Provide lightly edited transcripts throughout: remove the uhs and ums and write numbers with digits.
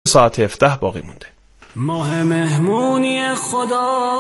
ساعت 17 باقی مونده. ماه مهمونی خداست،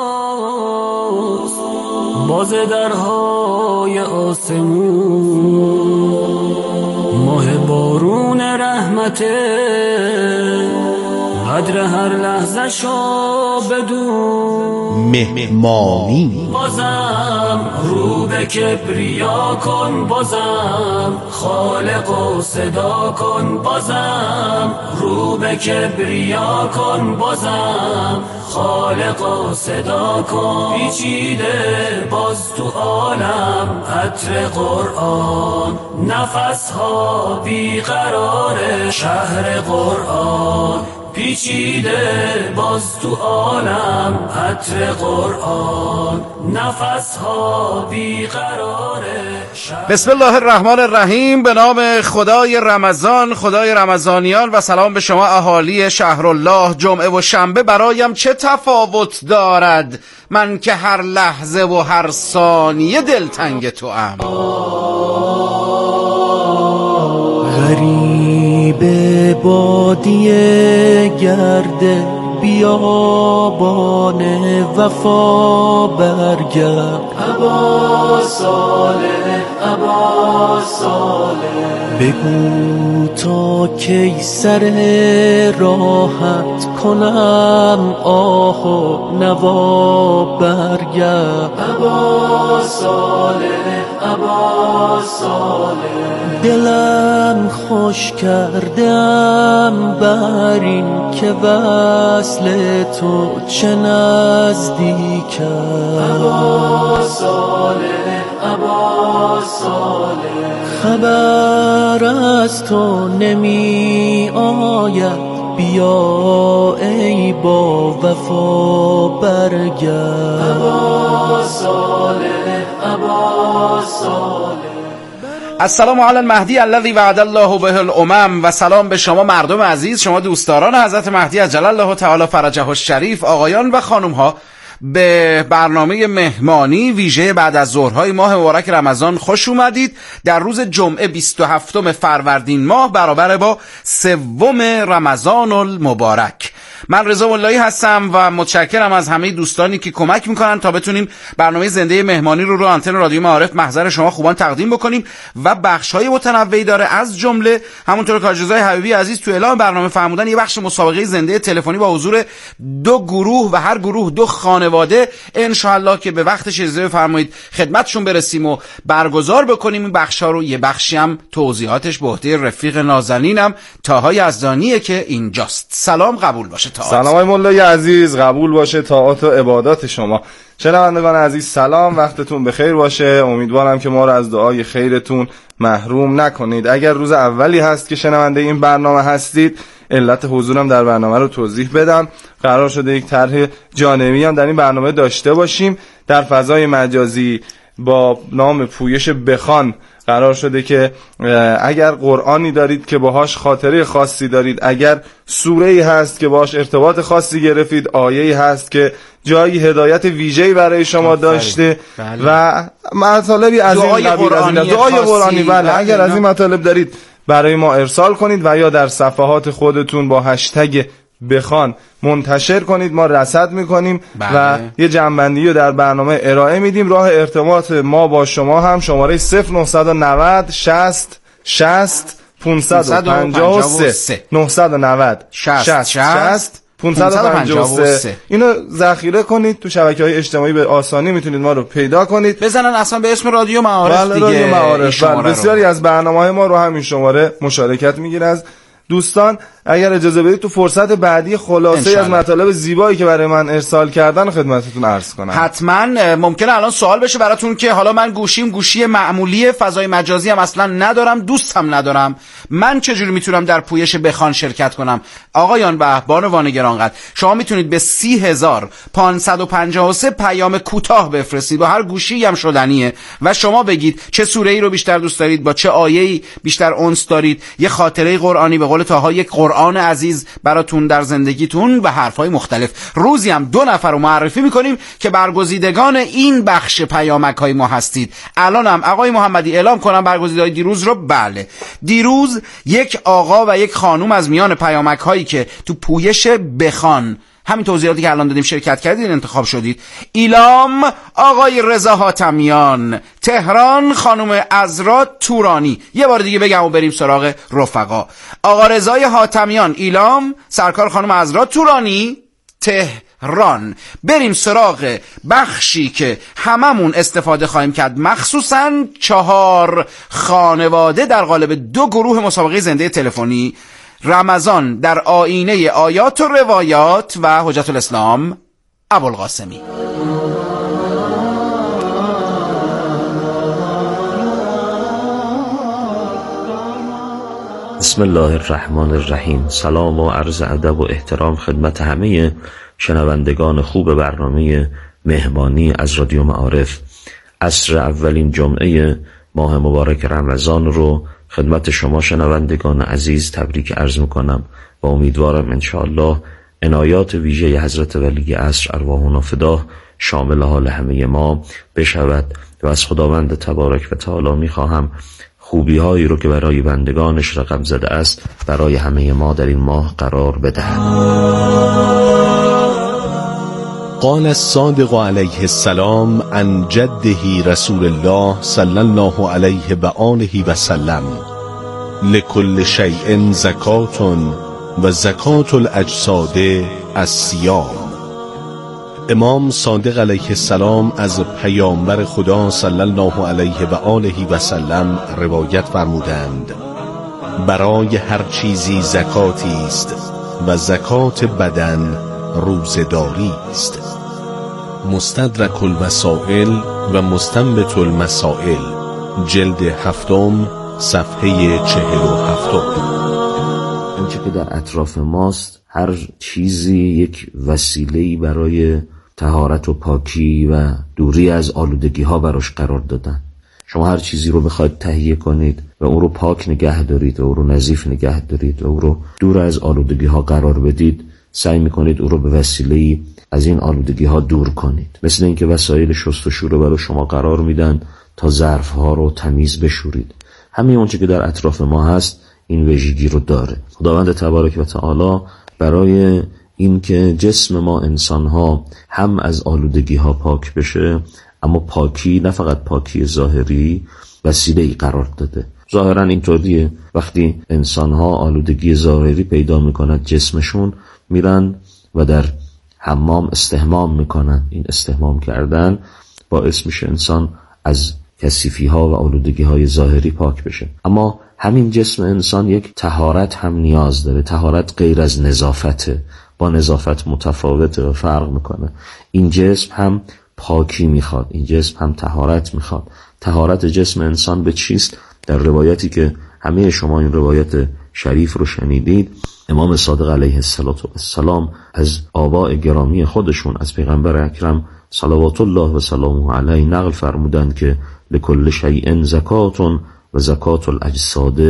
باز درهای آسمون، ماه بارون رحمته، قدر هر لحظه شو بدون. مهمانی بازم رو به کبریا کن، بازم خالق و صدا کن، بازم رو به کبریا کن، بازم خالق و صدا کن. پیچیده باز تو عالم عطر قرآن، نفس ها بیقرار شهر قرآن. پیچیده باز تو عالم عطر قرآن، نفس ها بیقرار. بسم الله الرحمن الرحیم. به نام خدای رمضان، خدای رمضانیان، و سلام به شما اهالی شهرالله. جمعه و شنبه برایم چه تفاوت دارد، من که هر لحظه و هر ثانیه دلتنگ تو ام. غریب بادیه گرده بیابان وفا برگرد. ابا صالح ابا صالح، بگو تا کی سر راحت کنم آه و نوا برگرد. ابا صالح ابا صالح، دلم خوش کردم بر این که وصل تو چه نزدیک است. ابا صالح ابا صالح، خبر از تو نمی آید، بیا ای با وفا برگرد. ابا صالح ابا صالح. السلام علی المهدی الذی وعد الله به الامم، و سلام به شما مردم عزیز، شما دوستداران حضرت مهدی عجل الله تعالی فرجه الشریف. آقایان و خانم ها، به برنامه مهمانی ویژه بعد از ظهرهای ماه مبارک رمضان خوش اومدید. در روز جمعه 27 فروردین ماه برابر با 3 رمضان المبارک. من رضا ملایی هستم و متشکرم از همه دوستانی که کمک میکنن تا بتونیم برنامه زنده مهمانی رو آنتن رادیو معارف محضر شما خوبان تقدیم بکنیم و بخش‌های متنوعی داره. از جمله همونطور که حاجی حبیبی عزیز تو اعلام برنامه فرمودن، یه بخش مسابقه زنده تلفنی با حضور 2 گروه و هر گروه 2 خانواده ان شاء الله که به وقتش اجازه بفرمایید خدمتشون برسیم و برگزار بکنیم این بخش‌ها رو. یه بخشی هم توضیحاتش به عهده رفیق نازنینم طاها یزدانیه که اینجاست. سلام، قبول باشه. سلام های مولای عزیز، قبول باشه طاعات و عبادات شما. شنوندگان عزیز سلام، وقتتون بخیر باشه. امیدوارم که ما رو از دعای خیرتون محروم نکنید. اگر روز اولی هست که شنونده این برنامه هستید، علت حضورم در برنامه رو توضیح بدم. قرار شده یک طرح جانبی هم در این برنامه داشته باشیم در فضای مجازی با نام پویش بخوان. قرار شده که اگر قرآنی دارید که باهاش خاطره خاصی دارید، اگر سوره‌ای هست که باهاش ارتباط خاصی گرفتید، آیه‌ای هست که جایی هدایت ویژه‌ای برای شما داشته و مطالبی از این قبیل، از این دعای قرآنی، بله، اگر از این مطالب دارید برای ما ارسال کنید و یا در صفحات خودتون با هشتگ بخوان منتشر کنید. ما رصد میکنیم و یه جنبندی رو در برنامه ارائه میدیم. راه ارتباط ما با شما هم شماره 0990 60 60 553 990 60 60 553. اینو ذخیره کنید تو شبکه‌های اجتماعی، به آسانی میتونید ما رو پیدا کنید. بزنن اصلا به اسم رادیو معارف دیگه. رادیو معارف. بسیاری از برنامه‌های ما رو همین شماره مشارکت میگیره از دوستان. اگر اجازه بدید تو فرصت بعدی خلاصه از مطالب زیبایی که برای من ارسال کردن خدمتتون عرض کنم. حتما. ممکنه الان سوال بشه براتون که حالا من گوشی معمولی فضای مجازی هم اصلا ندارم، دوستم ندارم، من چجوری میتونم در پویش بخوان شرکت کنم؟ آقایان و بانوان گرانقدر، شما میتونید به 30553 پیام کوتاه بفرستید. با هر گوشی هم شدنیه و شما بگید چه سوره‌ای رو بیشتر دوست دارید، با چه آیه‌ای بیشتر انس دارید. یه خاطره قرآنی به قول قول طه یک قرآن عزیز براتون در زندگیتون و حرفای مختلف. روزی هم 2 نفر رو معرفی میکنیم که برگزیدگان این بخش پیامک های ما هستید. الان هم آقای محمدی اعلام کنم برگزیدهای دیروز رو. بله، دیروز یک آقا و یک خانوم از میان پیامک هایی که تو پویش بخوان، همین توضیحاتی که الان دادیم، شرکت کردید، انتخاب شدید. ایلام آقای رضا حاتمیان، تهران خانم عذرا تورانی. یه بار دیگه بگم و بریم سراغ رفقا. آقا رضای حاتمیان ایلام، سرکار خانم عذرا تورانی تهران. بریم سراغ بخشی که هممون استفاده خواهیم کرد، مخصوصاً 4 خانواده در قالب 2 گروه مسابقه زنده تلفنی. رمضان در آینه آیات و روایات و حجت الاسلام ابوالقاسمی. بسم الله الرحمن الرحیم. سلام و عرض ادب و احترام خدمت همه شنوندگان خوب برنامه مهمانی از رادیو معارف. عصر اولین جمعه ماه مبارک رمضان رو خدمت شما شنوندگان عزیز تبریک عرض میکنم و امیدوارم انشاءالله عنایات ویژه حضرت ولی عصر ارواحنا فداه شامل حال همه ما بشود و از خداوند تبارک و تعالی میخواهم خوبی هایی رو که برای بندگانش رقم زده است برای همه ما در این ماه قرار بدهد. قال الصادق علیه السلام عن جده رسول الله صلی الله علیه و آله و سلم: لكل شیء زکات و زکات الاجساد الصیام. امام صادق علیه السلام از پیامبر خدا صلی الله علیه و آله و سلم روایت فرمودند: برای هر چیزی زکاتی است و زکات بدن روزداری است. مستدرک الوسائل و مستنبط المسائل، جلد 7 صفحه 47. آنچه که در اطراف ماست، هر چیزی یک وسیله‌ای برای طهارت و پاکی و دوری از آلودگی ها براش قرار دادن. شما هر چیزی رو بخواید تهیه کنید و اون رو پاک نگه دارید و اون رو نظیف نگه دارید و اون رو دور از آلودگی ها قرار بدید، سعی میکنید اون رو به وسیله‌ای از این آلودگی ها دور کنید. مثل اینکه وسایل شست و شو رو برای شما قرار میدن تا ظرف ها رو تمیز بشورید. همین اونچه که در اطراف ما هست این ویژگی رو داره. خداوند تبارک و تعالی برای این که جسم ما انسان ها هم از آلودگی ها پاک بشه، اما پاکی نه فقط پاکی ظاهری، وسیله‌ای قرار داده. ظاهرا اینطوریه، وقتی انسان ها آلودگی ظاهری پیدا میکنند جسمشون، میرن و در حمام استحمام میکنن. این استحمام کردن باعث میشه انسان از کثیفی ها و آلودگی های ظاهری پاک بشه. اما همین جسم انسان یک طهارت هم نیاز داره. طهارت غیر از نظافته، با نظافت متفاوته و فرق میکنه. این جسم هم پاکی میخواد، این جسم هم طهارت میخواد. طهارت جسم انسان به چیست؟ در روایتی که همه شما این روایت شریف رو شنیدید، امام صادق علیه السلام از آباء گرامی خودشون، از پیغمبر اکرم صلوات الله و سلامه علیه نقل فرمودند که لکل شیء زکات و زکات الاجساد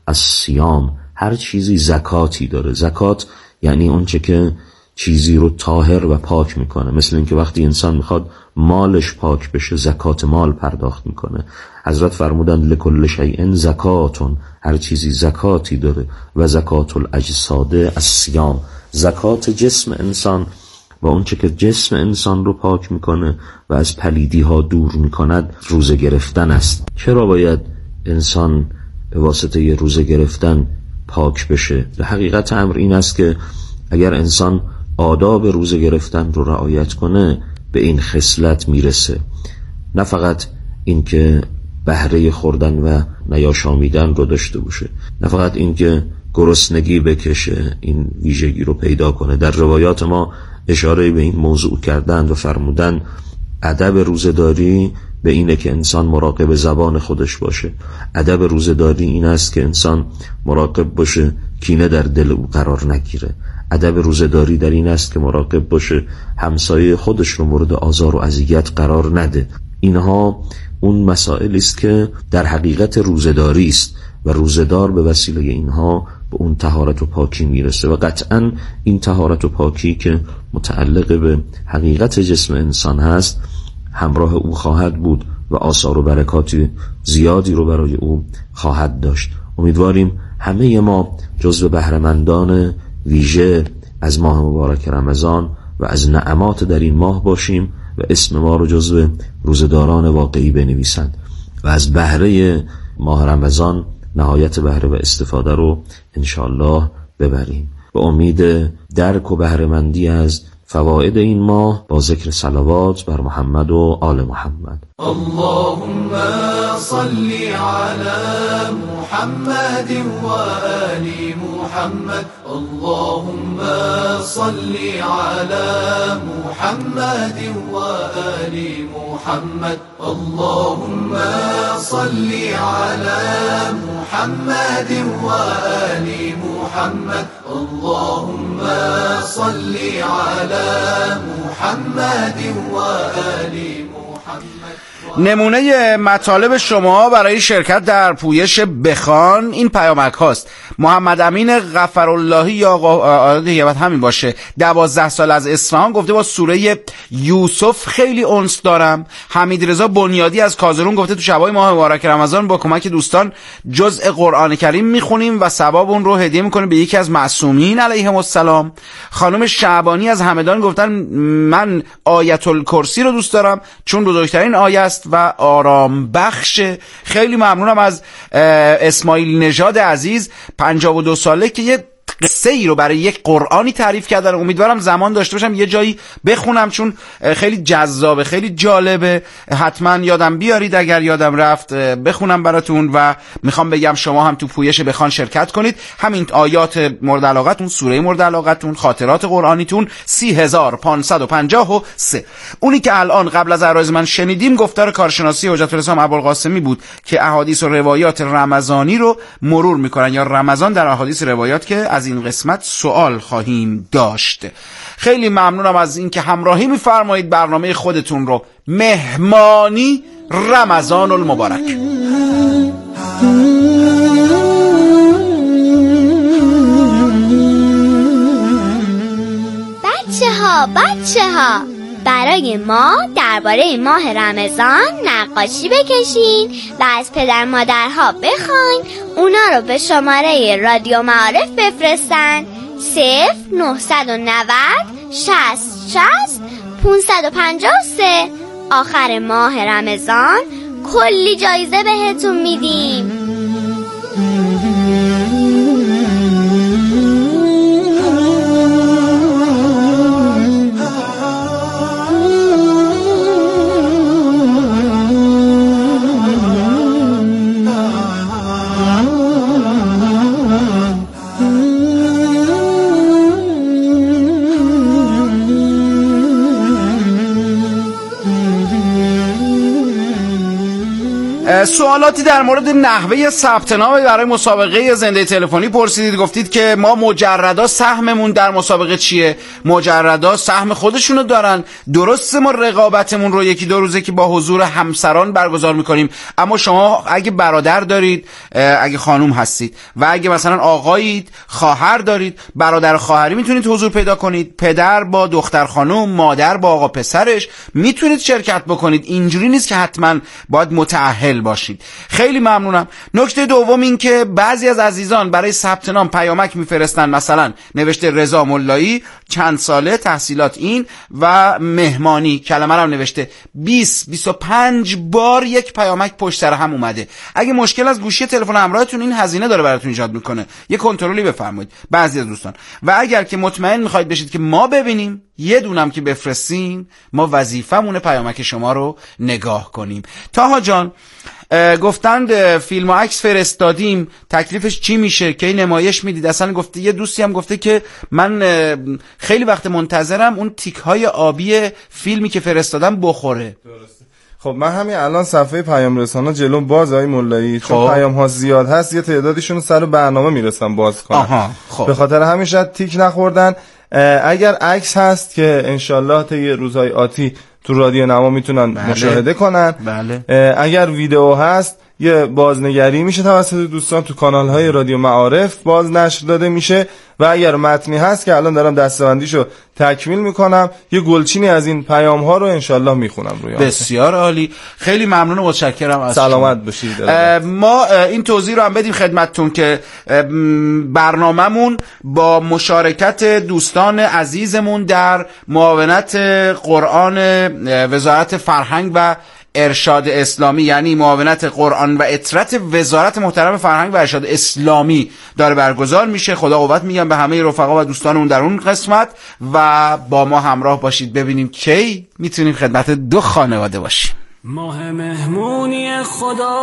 الصیام. هر چیزی زکاتی داره. زکات یعنی اون چه که چیزی رو طاهر و پاک میکنه. مثل اینکه وقتی انسان میخواد مالش پاک بشه، زکات مال پرداخت میکنه. حضرت فرمودند لکل شیء زکاتون، هر چیزی زکاتی داره. و زکات الاجساد الصیام، زکات جسم انسان و اون چه که جسم انسان رو پاک میکنه و از پلیدی ها دور میکند روزه گرفتن است. چرا باید انسان به واسطه ی روزه گرفتن پاک بشه؟ به حقیقت امر این است که اگر انسان آداب روزه گرفتن رو رعایت کنه به این خصلت میرسه. نه فقط این که بهره خوردن و نیاشامیدن رو داشته باشه، نه فقط این که گرسنگی بکشه، این ویژگی رو پیدا کنه. در روایات ما اشاره به این موضوع کردند و فرمودن ادب روزه‌داری به اینه که انسان مراقب زبان خودش باشه. ادب روزه‌داری این است که انسان مراقب باشه کینه در دل او قرار نگیره. ادب روزه‌داری در این است که مراقب باشه همسایه خودش رو مورد آزار و اذیت قرار نده. اینها اون مسائلی است که در حقیقت روزه‌داری است و روزه‌دار به وسیله اینها به اون طهارت و پاکی میرسه و قطعا این طهارت و پاکی که متعلق به حقیقت جسم انسان هست همراه او خواهد بود و آثار و برکاتی زیادی رو برای او خواهد داشت. امیدواریم همه ما جزو بهره‌مندان ویژه از ماه مبارک رمضان و از نعمات در این ماه باشیم و اسم ما رو جزو روزداران واقعی بنویسند و از بهره ماه رمضان نهایت بهره و استفاده رو انشاءالله ببریم. به امید درک و بهره‌مندی از فواید این ماه با ذکر صلوات بر محمد و آل محمد. اللهم صل على محمد و آل محمد. اللهم صل على محمد و آل محمد. اللهم صل على محمد و آل محمد. اللهم صل على محمد و آل محمد. نمونه مطالب شما برای شرکت در پویش بخوان این پیامک هاست. محمد امین غفراللهی یا دیگه باید همین باشه، 12 سال از اصفهان، گفته با سوره یوسف خیلی انس دارم. حمید رضا بنیادی از کازرون گفته تو شبای ماه مبارک رمضان با کمک دوستان جزء قرآن کریم میخونیم و ثواب اون رو هدیه میکنیم به یکی از معصومین علیهم السلام. خانم شعبانی از همدان گفتن من آیت الکرسی رو دوست دارم چون بزرگترین آیه است و آرام بخش. خیلی ممنونم از اسماعیل نژاد عزیز 52 ساله که یه قصه ای رو برای یک قرآنی تعریف کردن. امیدوارم زمان داشته باشم یه جایی بخونم چون خیلی جذابه، خیلی جالبه. حتما یادم بیارید اگر یادم رفت بخونم براتون و میخوام بگم شما هم تو پویش بخوان شرکت کنید. همین آیات مورد علاقتون، سوره مورد علاقتون، خاطرات قرآنیتون 30553. اونی که الان قبل از عرض من شنیدیم گفتار کارشناسی حجت الاسلام ابوالقاسمی بود که احادیث و روایات رمضانی رو مرور میکنن، یا رمضان در احادیث روایات که از این قسمت سوال خواهیم داشت. خیلی ممنونم از اینکه همراهی میفرمایید برنامه خودتون رو. مهمانی رمضان المبارک. بچه ها برای ما درباره ماه رمضان نقاشی بکشین و از پدر مادرها بخواین اونا رو به شماره رادیو معارف بفرستن 0990 60 60 553. آخر ماه رمضان کلی جایزه بهتون میدیم. سوالاتی در مورد نحوه ثبت نام برای مسابقه زنده تلفنی پرسیدید. گفتید که ما مجردا سهممون در مسابقه چیه؟ مجردا سهم خودشونو دارن. درسته ما رقابتمون رو یکی دو روزه که با حضور همسران برگزار میکنیم، اما شما اگه برادر دارید، اگه خانوم هستید و اگه مثلا آقایید، خواهر دارید، برادر خواهری میتونید حضور پیدا کنید. پدر با دختر خانوم، مادر با آقا پسرش میتونید شرکت بکنید. اینجوری نیست که حتما باید متأهل باشید. خیلی ممنونم. نکته دوم این که بعضی از عزیزان برای ثبت نام پیامک میفرستن، مثلا نوشته رضا ملایی، چند ساله، تحصیلات این و مهمانی، کلمه رو نوشته 20-25 بار یک پیامک پشت سر هم اومده. اگه مشکل از گوشی تلفن همراهتون این هزینه داره براتون ایجاد میکنه، یه کنترلی بفرمایید بعضی از دوستان. و اگر که مطمئن میخواید بشید که ما ببینیم، یه دونم که بفرستین، ما وظیفمونه پیامک شما رو نگاه کنیم. تاها جان گفتند فیلم و عکس فرستادیم، تکلیفش چی میشه؟ کی نمایش میدید؟ اصلا گفته یه دوستی هم گفته که من خیلی وقت منتظرم اون تیک های آبی فیلمی که فرستادم بخوره. درسته. خب من همین الان صفحه پیام رسانا جلوم باز های مولایی، چون پیام ها زیاد هست یه تعدادیشون سر برنامه میرسن باز کنن. به خاطر همین شاید تیک نخوردن. اگر عکس هست که انشالله تا یه روزهای آتی تو رادیو نما میتونن مشاهده کنن. بله. اگر ویدیو هست یه بازنگری میشه توسط دوستان تو کانال‌های رادیو معارف باز نشر داده میشه و اگر متنی هست که الان دارم دسته‌بندیشو تکمیل میکنم یه گلچینی از این پیام‌ها رو انشالله میخونم روی بسیار عالی، خیلی ممنون و متشکرم از سلامت باشید. ما این توضیح رو هم بدیم خدمتتون که برنامه‌مون با مشارکت دوستان عزیزمون در معاونت قرآن وزارت فرهنگ و ارشاد اسلامی، یعنی معاونت قرآن و اطرت وزارت محترم فرهنگ و ارشاد اسلامی داره برگزار میشه. خدا قوت میگم به همه رفقا و دوستانمون در اون قسمت و با ما همراه باشید ببینیم کی میتونیم خدمت دو خانواده باشیم. ماه مهمونی خدا،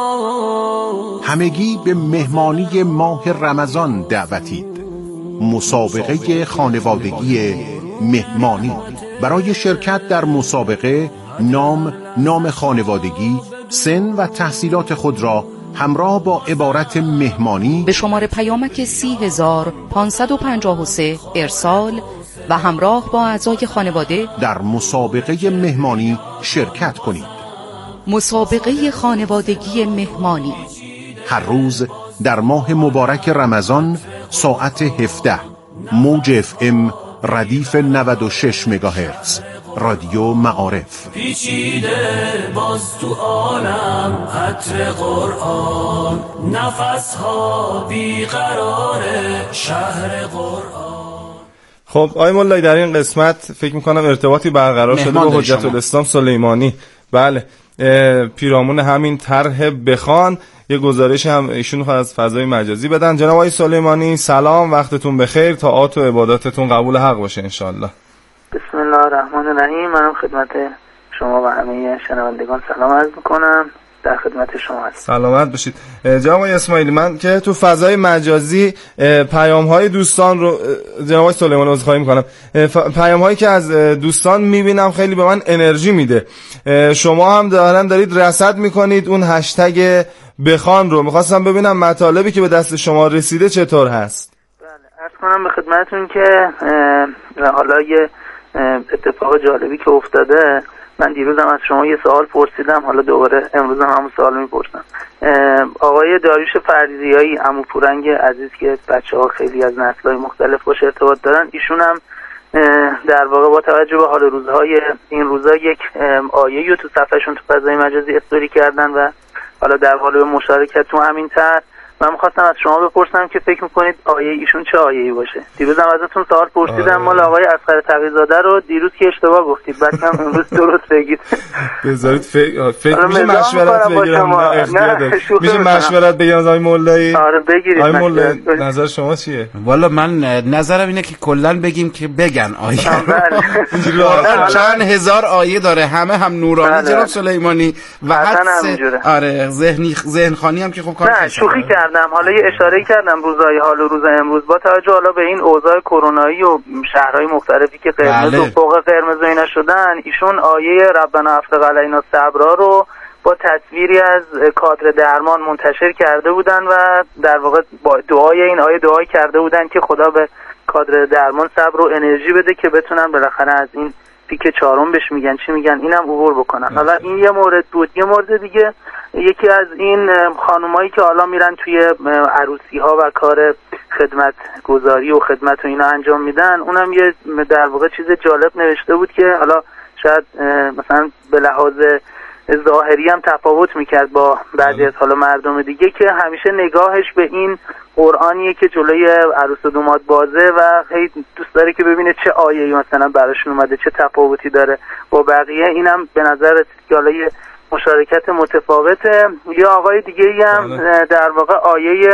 همگی به مهمانی ماه رمضان دعوتید. مسابقه خانوادگی مهمانی. برای شرکت در مسابقه نام خانوادگی، سن و تحصیلات خود را همراه با عبارت مهمانی به شماره پیامک 30553 ارسال و همراه با اعضای خانواده در مسابقه مهمانی شرکت کنید. مسابقه خانوادگی مهمانی هر روز در ماه مبارک رمضان ساعت 17 موج FM ردیف 96 مگاهرتز رادیو معارف. پیچیده باز تو عالم عطر قرآن، نفسها بیقراره شهر قرآن. خب آقای مولایی در این قسمت فکر میکنم ارتباطی برقرار شده با حجت الاسلام سلیمانی. بله، پیرامون همین طرح بخوان یه گزارش هم ایشون از فضای مجازی بدن. جناب آقای سلیمانی سلام، وقتتون بخیر، طاعات و عباداتتون قبول حق باشه انشالله. بسم الله الرحمن الرحیم. منم خدمت شما و همه شنوندگان سلام عرض میکنم. در خدمت شما هستم. سلامت باشید. جناب آقای اسماعیلی، من که تو فضای مجازی پیام‌های دوستان رو جناب آقای سلیمانی عذرخواهی میکنم، پیام‌هایی که از دوستان میبینم خیلی به من انرژی میده. شما هم دارید رصد میکنید اون هشتگ بخوان رو. میخواستم ببینم مطالبی که به دست شما رسیده چطور هست. بله، عرض کنم به خدمتتون که حالا یه اتفاق جالبی که افتاده، من دیروزم از شما یه سوال پرسیدم، حالا دوباره امروزم همون سوال میپرسم. آقای داریوش فرزیایی، عمو پورنگ عزیز که بچه‌ها خیلی از نسل‌های مختلف باش ارتباط دارن، ایشون هم در واقع با توجه به حال روزهای این روزا یک آیه‌ای رو تو صفحهشون تو فضای مجازی استوری کردن و حالا در حال مشارکت تو همین طرح من می‌خواستم از شما بپرسم که فکر می‌کنید آیه ایشون چه آیه‌ای باشه. دیروزم ازتون سوال پرسیدم مال آقای اصغر تقی‌زاده رو، دیروز که اشتباه گفتید، بعدم امروز درست بگید. بذارید فکر میشه مشورت بگیرم. میشه مشورت بگیرم از آقای مولایی؟ آره بگیرید. آقای مولایی نظر شما چیه؟ والا من نظرم اینه که کلا بگیم که بگن آیه. چند هزار آیه داره، همه هم نورانی جناب سلیمانی و آره ذهن خانی هم که خب کار شوخی کردم. حالا یه اشاره کردم روزهای حال و روز امروز با توجه حالا به این اوضاع کرونایی و شهرهای مختلفی که قرمز و فوق قرمز و اینا شدن، ایشون آیه ربنا افرغ علینا صبرا رو با تصویری از کادر درمان منتشر کرده بودن و در واقع با دعای این آیه دعای کرده بودن که خدا به کادر درمان صبر و انرژی بده که بتونن بالاخره از این پیک چهارم بهش میگن چی میگن اینم عبور بکنن. حالا این یه مورد بود. یه مورد دیگه، یکی از این خانومایی که حالا میرن توی عروسی ها و کار خدمت گذاری و خدمت و اینا انجام میدن، اونم یه در واقع چیز جالب نوشته بود که حالا شاید مثلا به لحاظ ظاهری هم تفاوت میکرد با بعضی از حالا مردم دیگه، که همیشه نگاهش به این قرآنیه که جلوی عروس و داماد بازه و خیلی دوست داره که ببینه چه آیه‌ای مثلا براشون اومده، چه تفاوتی داره با بقیه. اینم به نظر رسید که حالا یه مشارکت متفاوته. یا آقای دیگه هم در واقع آیه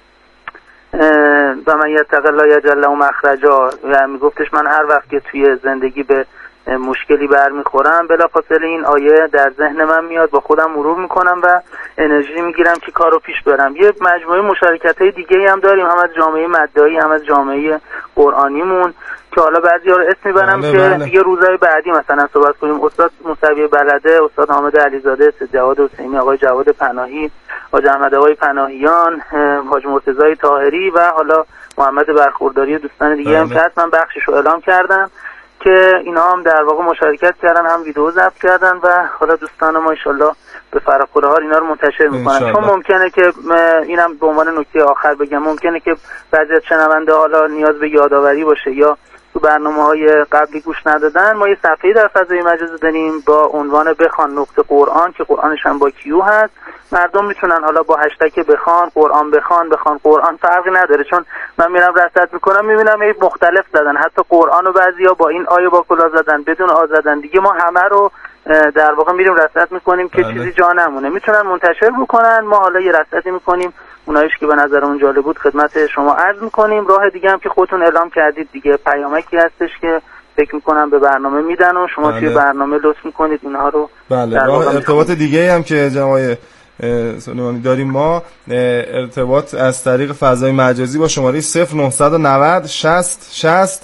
و من یتق الله یجعل له مخرجا، یعنی میگفتش من هر وقت که توی زندگی به مشکلی برمیخورم بلافاصله این آیه در ذهن من میاد، با خودم مرور میکنم و انرژی میگیرم که کارو پیش برم. یه مجموعه مشارکت‌های دیگه هم داریم، هم از جامعه مدعی هم از جامعه قرآنیمون، که حالا بعضی‌ها رو اسم میبرم که دیگه روزهای بعدی مثلا صحبت کنیم. استاد موسوی بلده، استاد حامد علیزاده، استاد جواد حسینی، آقای جواد پناهی، حاج احمد آقای پناهیان، حاج مرتضی طاهری و حالا محمد برخورداری، دوستان دیگه هم که هست. من بخشش رو اعلام کردم که اینا هم در واقع مشارکت کردن، هم ویدیو ضبط کردن و حالا دوستان ما انشالله به فراخور حال اینا رو منتشر میکنن. چون ممکنه که اینم به عنوان نکته آخر بگم، ممکنه که بعضی از شنونده حالا نیاز به یادآوری باشه یا تو برنامه‌های قبلی گوش ندادن، ما یه صفحه‌ای در فضای مجازی داریم با عنوان بخوان نقطه قرآن که قرآنش هم با کیو هست. مردم میتونن حالا با هشتگ بخوان قرآن بخوان قرآن فرقی نداره، چون من میرم رصد میکنم میبینم یه مختلف زدن، حتی قرآن و بعضیا با این آیه با کلا زدن بدون آ زدن. دیگه ما همه رو در واقع میریم رصد میکنیم که چیزی جا نمونه. میتونن منتشر بکنن، ما حالا یه رصدی میکنیم، اونایش که به نظرمون جالب بود خدمت شما عرض میکنیم. راه دیگه هم که خودتون اعلام کردید دیگه، پیامکی هستش که فکر میکنم به برنامه میدن و شما توی برنامه لطف میکنید اونها رو. بله، راه ارتباط دیگه هم که جناب سلیمانی داریم ما، ارتباط از طریق فضای مجازی با شماره 0990 60 60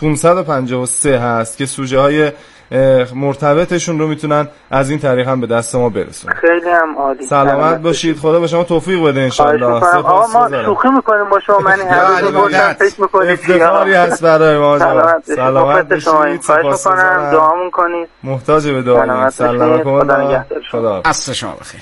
553 هست که سوژه های مرتبطشون رو میتونن از این طریق هم به دست ما برسونن. خیلی هم عالی. سلامت باشید، خدا به شما توفیق بده ان شاء الله. ما شوخی میکنیم با شما، من فکر میکنید افتخاری هست برای ما. سلامت باشید، خواهش میکنم دعامون کنید. محتاج به دعا. سلامت کنید. خدا اصل شما بخیر.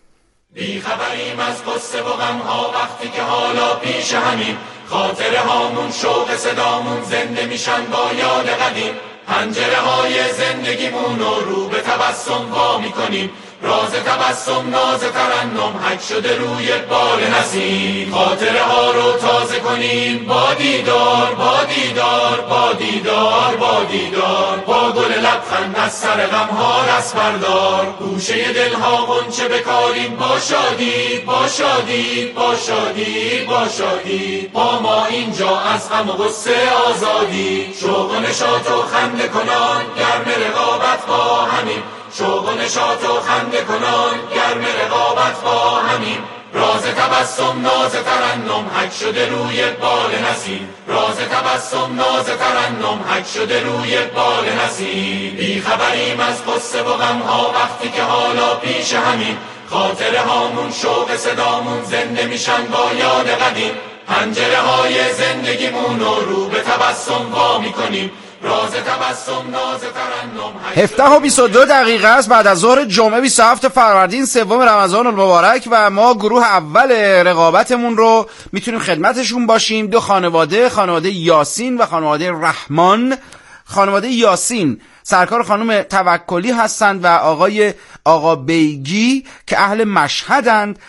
بی خبریم از قصه و غم ها وقتی که حالا پیش همین، خاطره هامون شوق صدامون زنده میشن با یاد قدیم. پنجره های زندگیمون رو به تبسم وا میکنیم، راز تبسم ناز ترنم حک شده روی بال نسیم. خاطره ها رو تازه کنیم با دیدار با دیدار با دیدار با دیدار، با گل لبخند از سر غم ها رس بردار. گوشه دل ها غنچه بکاریم با شادی با شادی با شادی با شادی، با ما اینجا از غم و غصه آزادی. شوق و نشاط و خنده کنان گرم رقابت با همین، شوق و نشاط و خنده کنان گرم رقابت با همین. راز تبسم ناز ترنم حک شده روی بال نسیم، راز تبسم ناز ترنم حک شده روی بال نسیم. بی خبریم از قصه و غم ها وقتی که حالا پیش همین، خاطره هامون شوق صدامون زنده میشن با یاد قدیم. پنجره های زندگیمون رو به تبسم وا میکنیم، راز تبسم ناز ترنم. 7:22 است بعد از ظهر جمعه 27 فروردین سوم رمضان المبارک و ما گروه اول رقابتمون رو میتونیم خدمتشون باشیم. دو خانواده یاسین و خانواده رحمان. خانواده یاسین سرکار خانم توکلی هستند و آقا بیگی که اهل مشهدند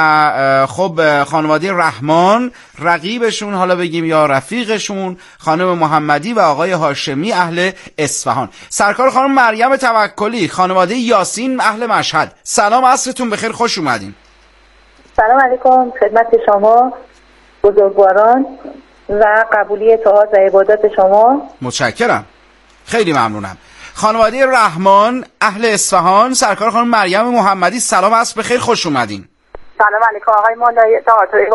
و خب خانواده رحمان رقیبشون حالا بگیم یا رفیقشون خانم محمدی و آقای هاشمی اهل اصفهان. سرکار خانم مریم توکلی خانواده یاسین اهل مشهد. سلام، عصرتون بخیر، خوش اومدین. سلام علیکم خدمت شما بزرگواران و قبولی اطاعت و عبادات شما. متشکرم، خیلی ممنونم. خانواده رحمان اهل اصفهان سرکار خانم مریم محمدی. سلام، عصر بخیر، خوش اومدین. سلام علیکم آقای مولای اطاعت و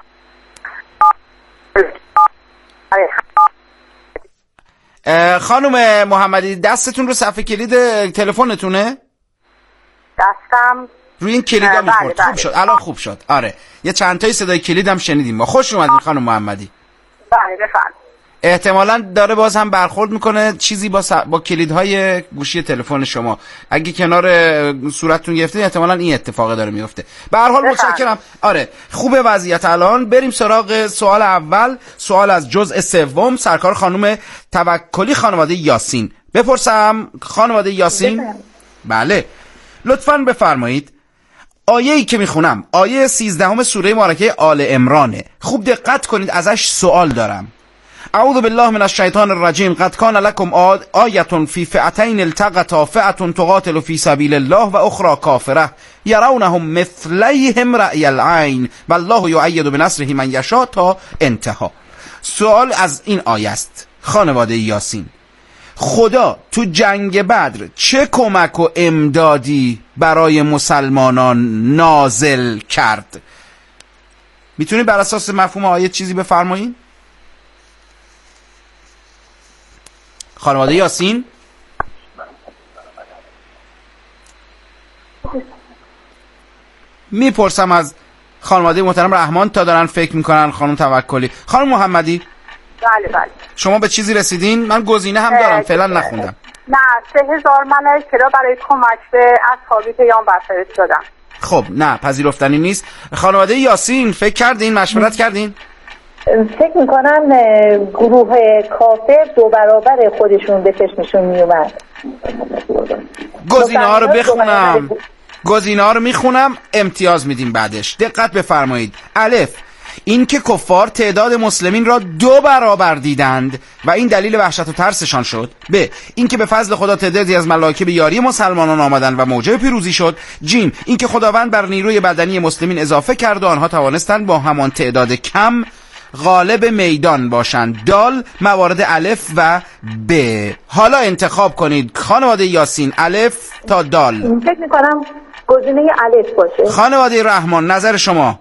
عبادات. خانم محمدی دستتون رو صفحه کلید تلفنتونه؟ دستم روی این کلیدا میخورد. خوب شد، الان خوب شد. آره، یه چند تای صدای کلیدم شنیدیم ما. خوش اومدین خانم محمدی. بله بفرمایید. احتمالاً داره باز هم برخورد میکنه چیزی با کلیدهای گوشی تلفن شما. اگه کنار صورتتون گرفته احتمالاً این اتفاق داره میفته. به هر حال متشکرم. آره، خوبه وضعیت الان. بریم سراغ سوال اول، سوال از جزء سوم، سرکار خانم توکلی خانواده یاسین. بپرسم خانواده یاسین؟ بله، لطفاً بفرمایید. آیه‌ای که میخونم آیه 13 سوره مبارکه آل عمرانه. خوب دقت کنید، ازش سوال دارم. اعوذ بالله من الشیطان الرجیم. قد کان لکم آیة فی فئتین التقطا فئة تقاتل فی سبیل الله و اخرى کافرة یرونهم مثلیهم رأی العین والله یؤید بنصره من یشاء تا انتها. سوال از این آیه است خانواده یاسین. خدا تو جنگ بدر چه کمک و امدادی برای مسلمانان نازل کرد؟ میتونید بر اساس مفهوم آیه چیزی بفرمایید؟ خانواده یاسین؟ میپرسم از خانواده محترم رحمان تا دارن فکر میکنن خانم توکلی. خانم محمدی؟ بله بله. شما به چیزی رسیدین؟ من گزینه هم دارم فعلا نخوندم. نه 3000 ملائکه را برای کمک به اصحاب پیامبر فرستادم. خب نه پذیرفتنی نیست. خانواده یاسین فکر کردین؟ مشورت کردین؟ فکر میکنم گروه کافر 2 برابر خودشون به چشمشون میومد. گزینه ها رو بخونم. گزینه ها رو میخونم امتیاز میدیم بعدش. دقت بفرمایید. الف، این که کفار تعداد مسلمین را 2 برابر دیدند و این دلیل وحشت و ترسشان شد. ب، این که به فضل خدا تعدادی از ملائکه به یاری مسلمانان آمدند و موجب پیروزی شد. جیم، این که خداوند بر نیروی بدنی مسلمین اضافه کرد و آنها توانستند با همان تعداد کم غالب میدان باشند. دال، موارد الف و ب. حالا انتخاب کنید خانواده یاسین، الف تا دال. فکر میکنم گزینه الف باشه. خانواده رحمان نظر شما؟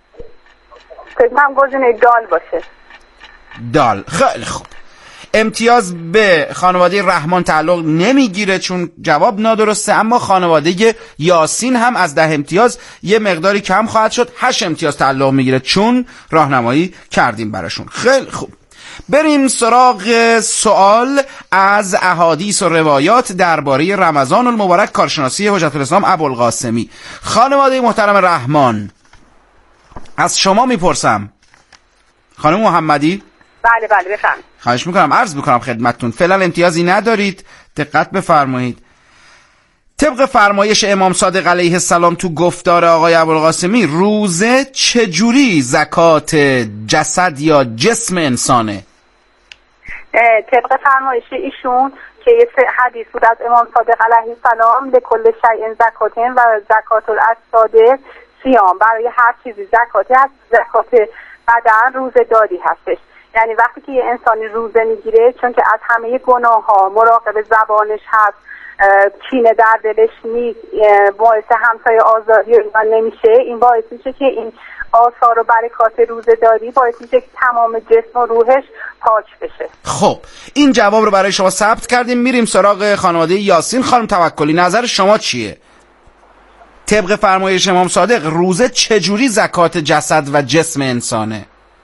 فکر کنم گزینه دال باشه. دال. خیلی خوب. امتیاز به خانواده رحمان تعلق نمیگیره چون جواب نادرسته، اما خانواده یاسین هم از 10 امتیاز یه مقداری کم خواهد شد. 8 امتیاز تعلق میگیره چون راهنمایی کردیم براشون. خیلی خوب. بریم سراغ سوال از احادیث و روایات درباره رمضان المبارک، کارشناسی حجت الاسلام ابوالقاسمی. خانواده محترم رحمان، از شما میپرسم. خانم محمدی؟ بله بفرمایید. خواهش میکنم عرض میکنم خدمتتون فعلا امتیازی ندارید. دقت بفرمایید. طبق فرمایش امام صادق علیه السلام تو گفتار آقای ابوالقاسمی، روزه چجوری زکات جسد یا جسم انسانه؟ طبق فرمایش ایشون که یه حدیث بود از امام صادق علیه السلام، لکل شیء زکاتن و زکات الاجساد صیام، برای هر چیزی زکاتی هست. زکات بدن روزه داری هستش. یعنی وقتی که یه انسانی روزه میگیره، چون که از همه گناه ها مراقب زبانش هست، کینه در دلش نیست، باعث همسایه آزاری نمیشه، این باعث میشه که این آثار و برکات روزه داری باعث میشه که تمام جسم و روحش پاک بشه. خب این جواب رو برای شما ثبت کردیم. میریم سراغ خانواده یاسین. خانم توکلی نظر شما چیه؟ طبق فرمایش امام صادق روزه چجوری زکات جسد و جسم انسانه؟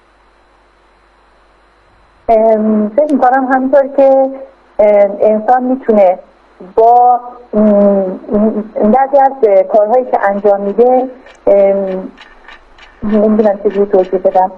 فکر میکنم همینطور که انسان میتونه با بعضی از کارهایی که انجام میده، نمیدونم چجوری توضیح بدم،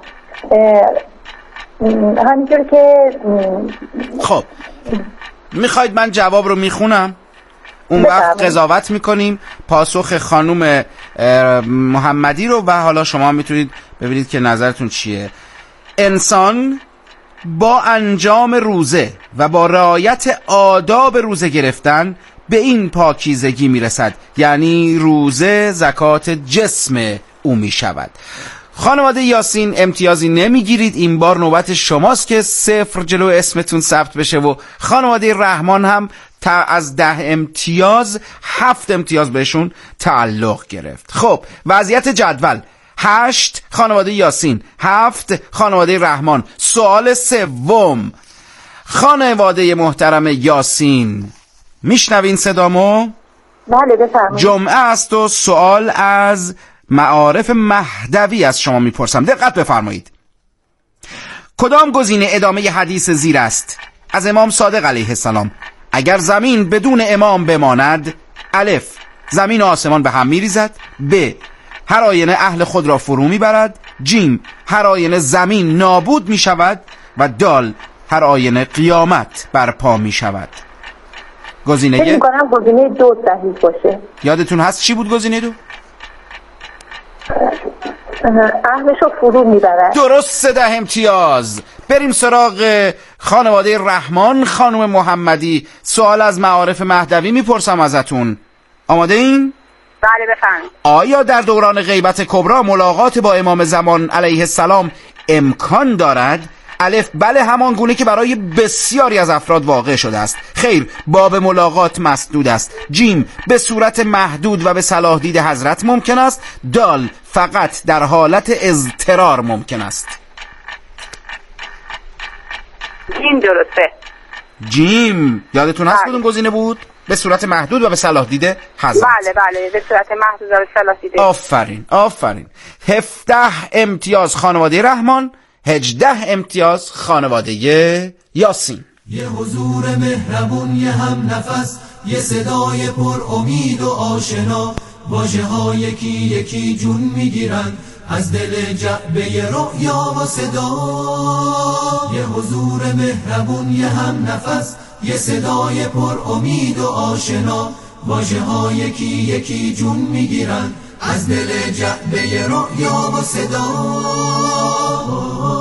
همینطور که خب میخواید من جواب رو میخونم؟ اون وقت قضاوت میکنیم پاسخ خانم محمدی رو و حالا شما میتونید ببینید که نظرتون چیه. انسان با انجام روزه و با رعایت آداب روزه گرفتن به این پاکیزگی میرسد، یعنی روزه زکات جسم او میشود. خانواده یاسین امتیازی نمیگیرید، این بار نوبت شماست که 0 جلو اسمتون ثبت بشه و خانواده رحمان هم از 10 امتیاز 7 امتیاز بهشون تعلق گرفت. خب وضعیت جدول 8 خانواده یاسین، 7 خانواده رحمان. سوال سوم، خانواده محترم یاسین میشنوین صدامو؟ بله بفرمایید. جمعه است و سوال از معارف مهدوی از شما میپرسم. دقت بفرمایید. کدام گزینه ادامه حدیث زیر است از امام صادق علیه السلام؟ اگر زمین بدون امام بماند، الف زمین و آسمان به هم میریزد، ب هر آینه اهل خود را فرو میبرد، جیم هر آینه زمین نابود میشود و دال هر آینه قیامت برپا میشود. گزینه فکر می‌کنم گزینه 2 صحیح باشه. یادتون هست چی بود گزینه 2؟ اهلشو فرو میبرد. درست، 10 امتیاز. بریم سراغ خانواده رحمان. خانم محمدی، سوال از معارف مهدوی میپرسم ازتون. آماده این؟ بله بفرمایید. آیا در دوران غیبت کبری ملاقات با امام زمان علیه السلام امکان دارد؟ الف بله، همان گونه که برای بسیاری از افراد واقع شده است. خیر، باب ملاقات مسدود است. جیم به صورت محدود و به صلاح دید حضرت ممکن است. دال فقط در حالت اضطرار ممکن است. این درسته. جیم یادتون هست کدوم گزینه بود؟ به صورت محدود و به صلاح دیده حضرت. بله به صورت محدود و به صلاح دیده. آفرین. 17 امتیاز خانواده رحمان، 18 امتیاز خانواده یاسین. یه حضور مهربون، یه هم نفس، یه صدای پر امید و آشنا، واژه ها یکی یکی جون میگیرن از دل جعبه رؤیا و صدا. یه حضور مهربون، یه هم نفس، یه صدای پر امید و آشنا، واژه ها یکی یکی جون میگیرن از دل جعبه رؤیا و صدا.